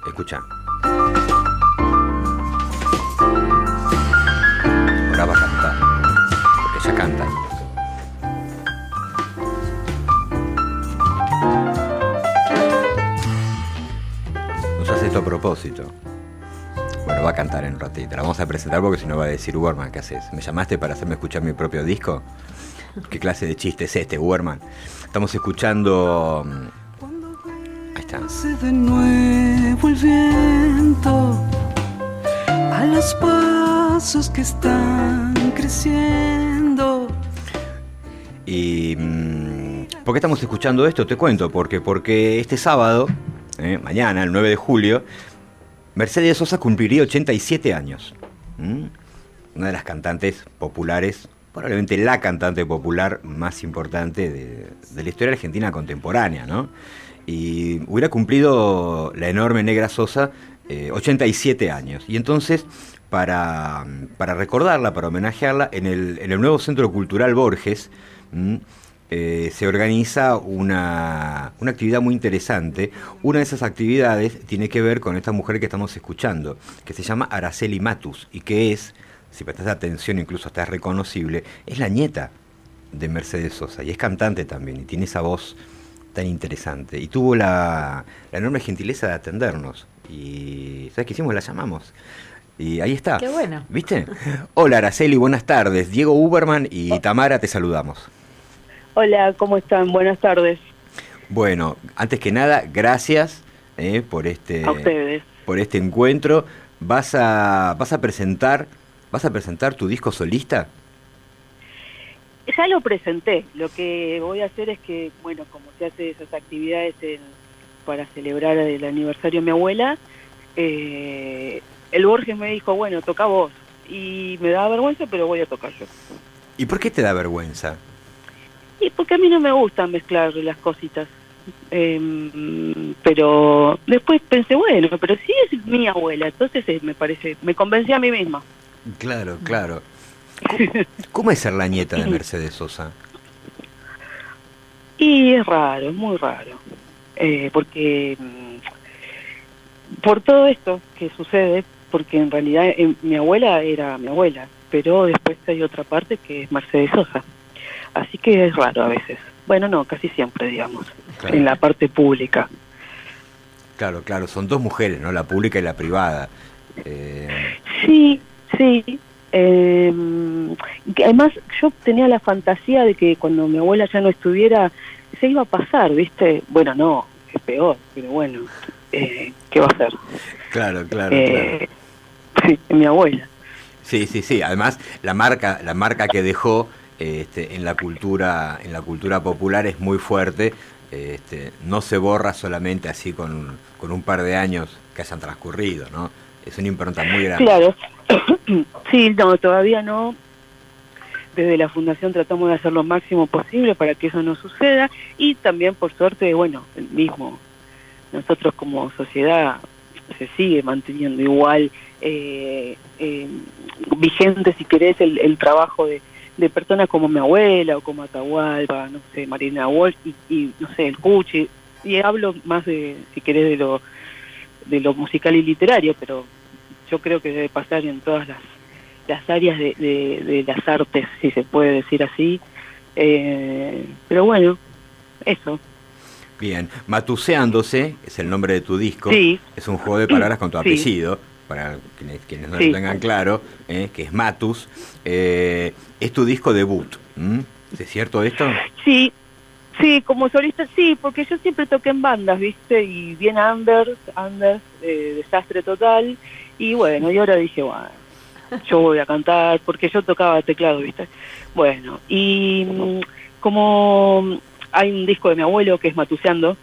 Escucha. Ahora va a cantar, porque ella canta. Nos hace esto a propósito. Bueno, va a cantar en un ratito. La vamos a presentar porque si no va a decir, Uberman, ¿qué haces? ¿Me llamaste para hacerme escuchar mi propio disco? ¿Qué clase de chiste es este, Uberman? Estamos escuchando... Ahí está. De nuevo el viento a los pasos que están creciendo. Y ¿por qué estamos escuchando esto? Te cuento, porque este sábado, mañana, el 9 de julio, Mercedes Sosa cumpliría 87 años. Una de las cantantes populares, probablemente la cantante popular más importante de la historia argentina contemporánea, ¿no? Y hubiera cumplido la enorme Negra Sosa 87 años. Y entonces, para recordarla, para homenajearla, en el nuevo Centro Cultural Borges se organiza una actividad muy interesante. Una de esas actividades tiene que ver con esta mujer que estamos escuchando, que se llama Araceli Matus, y que es, si prestas atención, incluso hasta es reconocible, es la nieta de Mercedes Sosa, y es cantante también, y tiene esa voz tan interesante, y tuvo la enorme gentileza de atendernos, y ¿sabes qué hicimos? La llamamos, y ahí está. Qué bueno. ¿Viste? Hola Araceli, buenas tardes. Diego Uberman y Tamara, te saludamos. Hola, ¿cómo están? Buenas tardes. Bueno, antes que nada, gracias por A ustedes. por este encuentro. ¿Vas a presentar tu disco solista? Ya lo presenté. Lo que voy a hacer es que, bueno, como se hace esas actividades para celebrar el aniversario de mi abuela, el Borges me dijo, bueno, toca vos. Y me da vergüenza, pero voy a tocar yo. ¿Y por qué te da vergüenza? Y porque a mí no me gusta mezclar las cositas. Pero después pensé, bueno, pero sí es mi abuela, entonces me convencí a mí misma. Claro, claro. ¿Cómo es ser la nieta de Mercedes Sosa? Y es raro, es muy raro. Porque por todo esto que sucede, porque en realidad mi abuela era mi abuela, pero después hay otra parte que es Mercedes Sosa. Así que es raro a veces. Bueno, no, casi siempre, digamos, claro. En la parte pública. Claro, claro, son dos mujeres, ¿no? La pública y la privada. Sí. Además, yo tenía la fantasía de que cuando mi abuela ya no estuviera, se iba a pasar, ¿viste? Bueno, no, es peor, pero bueno, ¿qué va a hacer? Claro. Mi abuela. Sí. Además, la marca que dejó en la cultura popular es muy fuerte. No se borra solamente así con un par de años que hayan transcurrido, ¿no? Es una impronta muy grande. Claro. Sí, no, todavía no. Desde la Fundación tratamos de hacer lo máximo posible para que eso no suceda, y también, por suerte, bueno, el mismo, nosotros como sociedad se sigue manteniendo igual vigente, si querés, el trabajo de personas como mi abuela o como Atahualpa, no sé, Marina Walsh y no sé, el Cuchi, y hablo más de, si querés, de lo musical y literario, pero yo creo que debe pasar en todas las áreas de las artes, si se puede decir así, pero bueno, eso. Bien, Matuseándose es el nombre de tu disco. Sí. Es un juego de palabras con tu Sí. apellido, para quienes no Sí. lo tengan claro, que es Matus. Es tu disco debut. ¿Es cierto esto? Sí, como solista, sí, porque yo siempre toqué en bandas, ¿viste? Y bien under, desastre total. Y bueno, y ahora dije, bueno, yo voy a cantar, porque yo tocaba teclado, ¿viste? Bueno, y como hay un disco de mi abuelo que es Matuseando,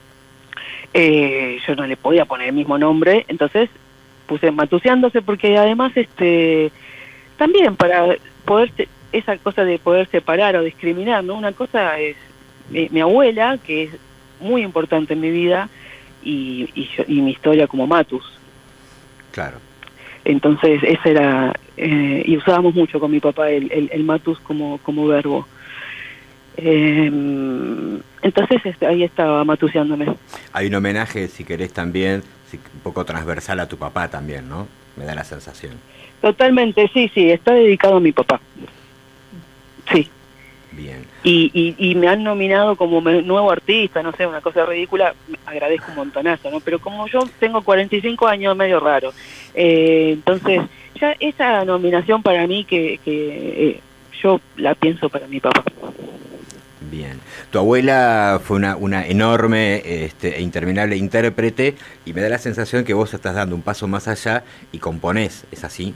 yo no le podía poner el mismo nombre, entonces puse Matuseándose, porque además también para poder, esa cosa de poder separar o discriminar, ¿no? Una cosa es mi abuela, que es muy importante en mi vida, y mi historia como Matus. Claro. Entonces esa era, y usábamos mucho con mi papá el Matus como verbo. Entonces ahí estaba matuseándome. Hay un homenaje, si querés también, un poco transversal a tu papá también, ¿no? Me da la sensación. Totalmente, sí, está dedicado a mi papá. Sí. Bien. Y me han nominado como nuevo artista, no sé, una cosa ridícula, agradezco un montonazo, ¿no? Pero como yo tengo 45 años, medio raro. Entonces, ya esa nominación para mí que yo la pienso para mi papá. Bien. Tu abuela fue una enorme e interminable intérprete y me da la sensación que vos estás dando un paso más allá y componés, ¿es así?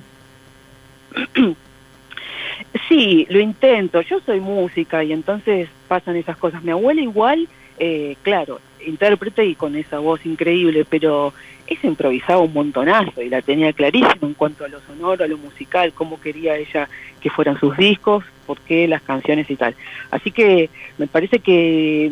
Sí, lo intento. Yo soy música y entonces pasan esas cosas. Mi abuela igual, claro, intérprete y con esa voz increíble, pero ella improvisaba un montonazo y la tenía clarísima en cuanto a lo sonoro, a lo musical, cómo quería ella que fueran sus discos, por qué las canciones y tal. Así que me parece que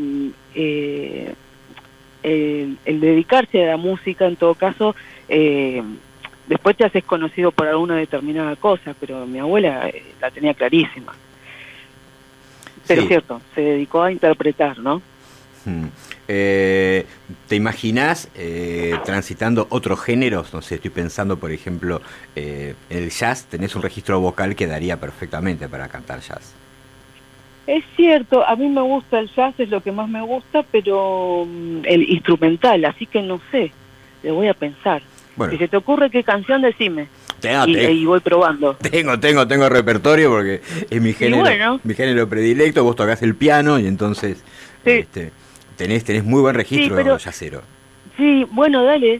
el dedicarse a la música, en todo caso, después te haces conocido por alguna determinada cosa, pero mi abuela la tenía clarísima. Pero sí. Es cierto, se dedicó a interpretar, ¿no? ¿Te imaginás transitando otros géneros? No sé, estoy pensando, por ejemplo, el jazz. Tenés un registro vocal que daría perfectamente para cantar jazz. Es cierto, a mí me gusta el jazz, es lo que más me gusta, pero el instrumental, así que no sé, le voy a pensar. Bueno. Si se te ocurre qué canción, decime. Y voy probando. Tengo repertorio porque es mi género, bueno, mi género predilecto. Vos tocás el piano y entonces sí. Tenés muy buen registro, sí, jazzero. Sí, bueno, dale.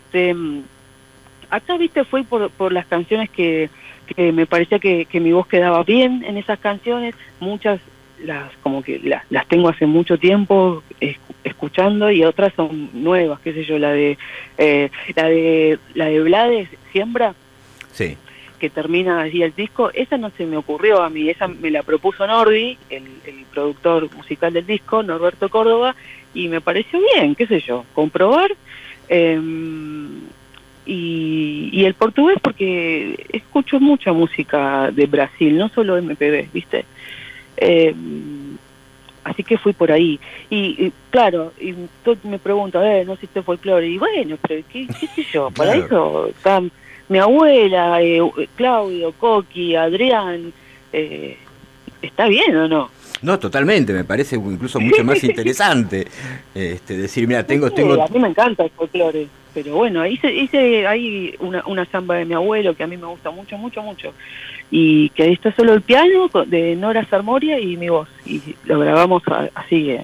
Acá, viste, fui por las canciones que me parecía que mi voz quedaba bien en esas canciones. Muchas las tengo hace mucho tiempo escuchando y otras son nuevas, qué sé yo, la de Blades, Siembra. Sí. Que termina así el disco, esa no se me ocurrió a mí, esa me la propuso Nordi, el productor musical del disco, Norberto Córdoba, y me pareció bien, qué sé yo, comprobar. Y el portugués porque escucho mucha música de Brasil, no solo MPB, ¿viste? Así que fui por ahí. Y claro, y tú me preguntas, no sé si es folclore, y bueno, pero qué sé yo, para claro. eso está mi abuela, Claudio, Coqui, Adrián, ¿está bien o no? No, totalmente, me parece incluso mucho más interesante decir, mira, tengo... A mí me encanta el folclore, pero bueno, hice ahí una samba de mi abuelo que a mí me gusta mucho, mucho, mucho, y que ahí está solo el piano de Nora Sarmoria y mi voz, y lo grabamos así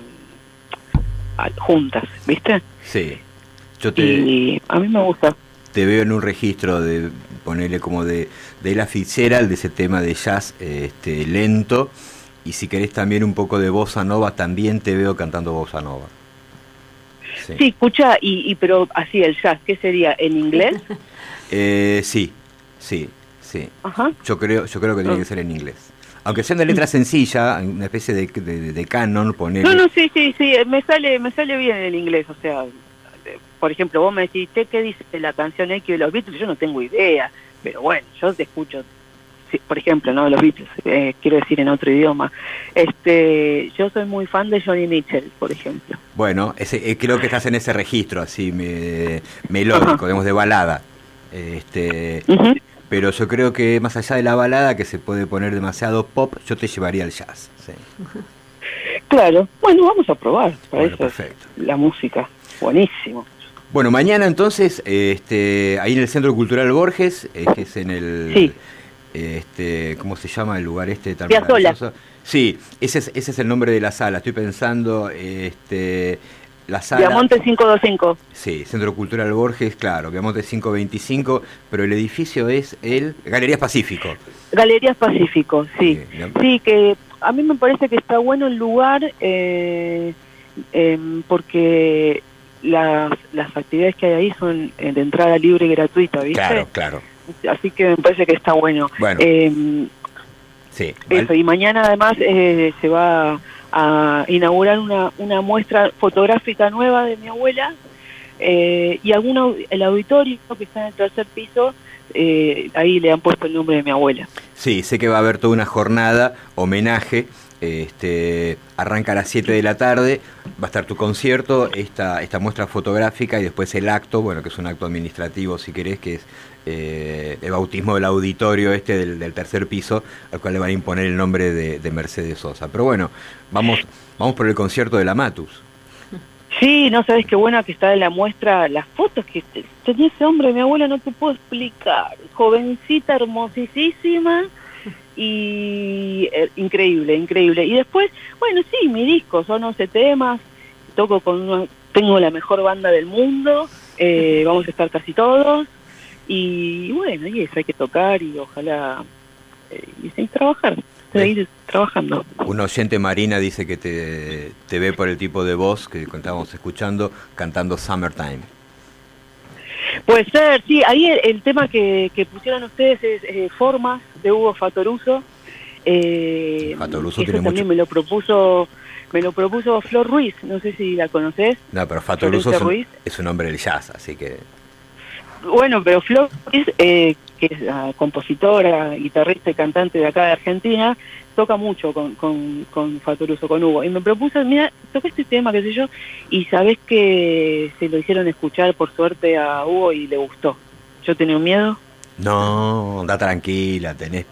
juntas, ¿viste? Sí. Y a mí me gusta. Te veo en un registro de ponerle como de Ella Fitzgerald, de ese tema de jazz lento, y si querés también un poco de bossa nova, también te veo cantando bossa nova. Sí, escucha, pero así el jazz, ¿qué sería? ¿En inglés? Sí. Ajá. Yo creo que tiene que ser en inglés. Aunque sea una letra sencilla, una especie de canon, ponerle... No, sí, me sale bien el inglés, o sea... Por ejemplo, vos me decís, ¿qué dice la canción X de los Beatles? Yo no tengo idea, pero bueno, yo te escucho, por ejemplo, no de los Beatles, quiero decir en otro idioma. Yo soy muy fan de Johnny Mitchell, por ejemplo. Bueno, creo que estás en ese registro así melódico, digamos, de balada. Pero yo creo que más allá de la balada, que se puede poner demasiado pop, yo te llevaría al jazz. Sí. Claro, bueno, vamos a probar, para eso perfecto. La música, buenísimo. Bueno, mañana entonces, ahí en el Centro Cultural Borges, que es en el... Sí. ¿Cómo se llama el lugar tan maravilloso? Sí, ese es el nombre de la sala. Estoy pensando, la sala... Viamonte 525. Sí, Centro Cultural Borges, claro, Viamonte 525, pero el edificio es el... Galerías Pacífico. Galerías Pacífico, sí. Sí, que a mí me parece que está bueno el lugar, porque... Las actividades que hay ahí son de entrada libre y gratuita, ¿viste? Claro. Así que me parece que está bueno. Bueno. Sí. Eso, y mañana además se va a inaugurar una muestra fotográfica nueva de mi abuela, y el auditorio que está en el tercer piso, ahí le han puesto el nombre de mi abuela. Sí, sé que va a haber toda una jornada, homenaje Arranca a las 7 de la tarde, va a estar tu concierto, esta muestra fotográfica y después el acto, bueno, que es un acto administrativo si querés, que es el bautismo del auditorio del tercer piso, al cual le van a imponer el nombre de Mercedes Sosa. Pero bueno, vamos por el concierto de la Matus. Sí, no sabes qué buena que está en la muestra, las fotos que tenía ese hombre, mi abuela, no te puedo explicar, jovencita, hermosísima y increíble. Y después, bueno, sí, mi disco, son 11 temas, toco tengo la mejor banda del mundo, vamos a estar casi todos, y bueno, y eso hay que tocar y ojalá y seguir trabajando. Un oyente, Marina, dice que te ve por el tipo de voz que estábamos escuchando, cantando Summertime. Puede ser, sí, ahí el tema que pusieron ustedes es Formas, de Hugo Fatoruso. Fatoruso eso tiene también mucho. me lo propuso Flor Ruiz, no sé si la conocés. No, pero Fatoruso es un hombre del jazz, así que... Bueno, pero Flor Ruiz, que es compositora, guitarrista y cantante de acá de Argentina, toca mucho con Fatoruso, con Hugo. Y me propuso, mira, toca este tema, qué sé yo, y sabés que se lo hicieron escuchar por suerte a Hugo y le gustó. ¿Yo tenía un miedo? No, anda tranquila,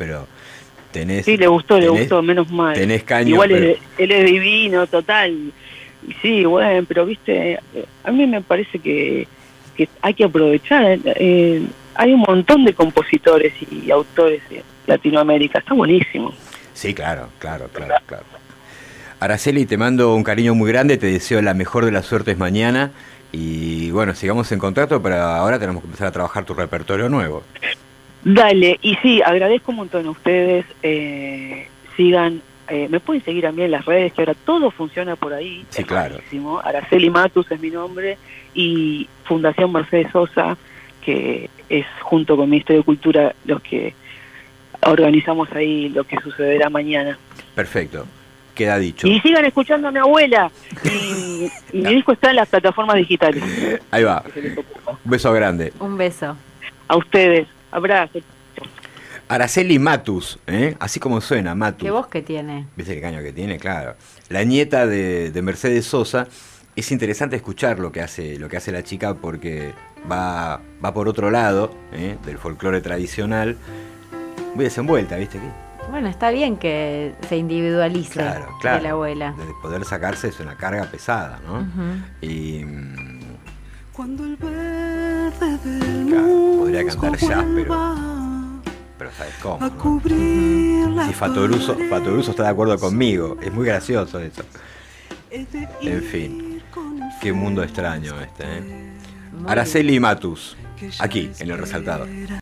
Sí, le gustó, menos mal. Tenés caño. Igual él es divino, total. Y sí, bueno, pero viste, a mí me parece que hay que aprovechar. Hay un montón de compositores y autores en Latinoamérica, está buenísimo. Sí, claro. Araceli, te mando un cariño muy grande, te deseo la mejor de las suertes mañana y bueno, sigamos en contacto, pero ahora tenemos que empezar a trabajar tu repertorio nuevo. Dale, y sí, agradezco un montón a ustedes, sigan, me pueden seguir a mí en las redes, que ahora todo funciona por ahí. Sí, claro. Buenísimo. Araceli Matus es mi nombre, y Fundación Mercedes Sosa, que es junto con Ministerio de Cultura los que organizamos ahí lo que sucederá mañana. Perfecto, queda dicho. Y sigan escuchando a mi abuela, y mi disco está en las plataformas digitales. Ahí va, un beso grande. Un beso. A ustedes, abrazo. Araceli Matus, así como suena, Matus. ¿Qué voz que tiene? ¿Viste el caño que tiene? Claro. La nieta de Mercedes Sosa. Es interesante escuchar lo que hace la chica porque va por otro lado, del folclore tradicional. Muy desenvuelta, ¿viste? Bueno, está bien que se individualice claro, de la abuela. De poder sacarse es una carga pesada, ¿no? Uh-huh. Y Cuando el verde del podría cantar jazz, pero ¿sabes cómo? ¿No? Si Fatoruso está de acuerdo conmigo, es muy gracioso eso. En fin, qué mundo extraño este, Araceli Matus, aquí en El Resaltado.